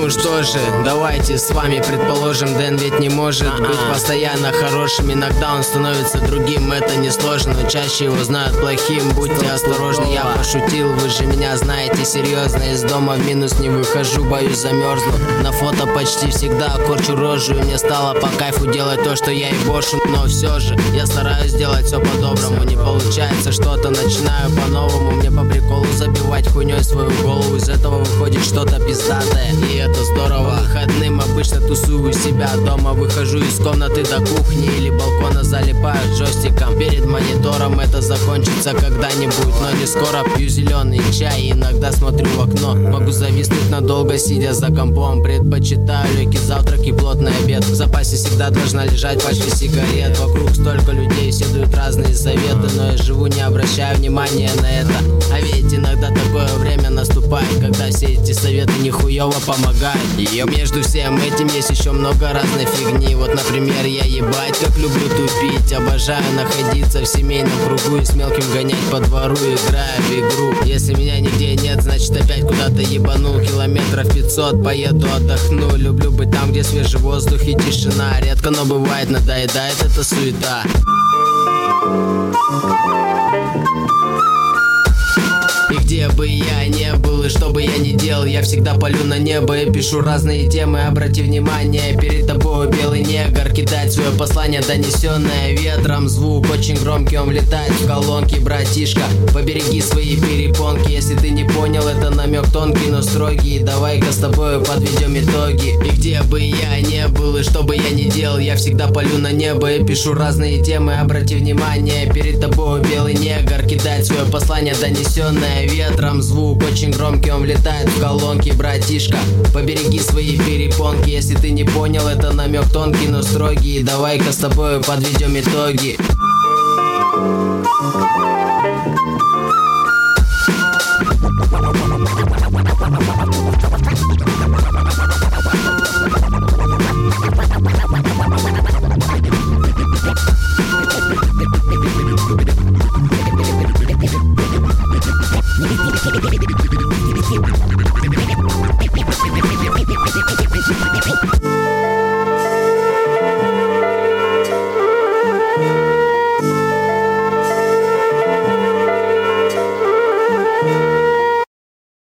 Ну что же, давайте с вами предположим, Дэн ведь не может быть постоянно хорошим. Иногда он становится другим, это несложно, но чаще его знают плохим. Будьте осторожны, я пошутил, вы же меня знаете серьезно. Из дома в минус не выхожу, боюсь замерзну. На фото почти всегда корчу рожу, и мне стало по кайфу делать то, что я и бошу. Но все же, я стараюсь делать все по-доброму. Не получается что-то, начинаю по-новому. Мне по приколу забивать хуйней свою голову. Из этого выходит что-то пиздатое, и это здорово. Выходным обычно тусую себя дома. Выхожу из комнаты до кухни или балкона, залипаю джойстиком перед монитором. Это закончится когда-нибудь, но не скоро. Пью зеленый чай и иногда смотрю в окно. Могу зависнуть надолго, сидя за компом. Предпочитаю легкий завтрак и плотный обед. В запасе всегда должна лежать пачка сигарет. Вокруг столько людей, все дают разные советы, но я живу, не обращаю внимания на это. А ведь иногда такое время наступает, когда все эти советы нихуево помогают. И между всем этим есть еще много разной фигни. Вот, например, я ебать как люблю тупить. Обожаю находиться в семейном кругу и с мелким гонять по двору, играя в игру. Если меня нигде нет, значит опять куда-то ебанул. Километров 500 поеду, отдохну. Люблю быть там, где свежий воздух и тишина. Редко, но бывает, надоедает эта суета. И где бы я не был, и что бы я ни делал, я всегда палю на небо и пишу разные темы. Обрати внимание, перед тобой белый негр кидает свое послание, донесенное ветром. Звук очень громкий, он влетает в колонки. Братишка, побереги свои перепонки. Если ты не понял, это намек тонкий, но строгий. Давай-ка с тобой подведем итоги. И где бы я не был, и что бы я ни делал, я всегда палю на небо и пишу разные темы. Обрати внимание, перед тобой белый негр кидает свое послание, донесенное ветром. Звук очень громкий, он влетает в колонки. Братишка, побереги свои перепонки. Если ты не понял, это намек тонкий, но строгий. Давай-ка с тобой подведем итоги.